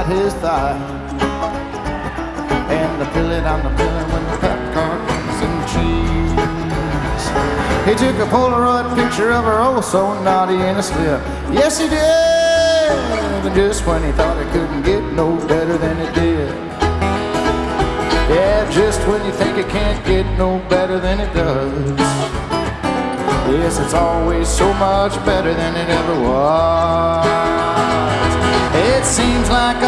his thigh, and the fillet on the filling when the peppercorns and cheese. He took a Polaroid picture of her, oh so naughty and a slip. Yes he did, and just when he thought it couldn't get no better than it did. Yeah, just when you think it can't get no better than it does. Yes, it's always so much better than it ever was. It seems like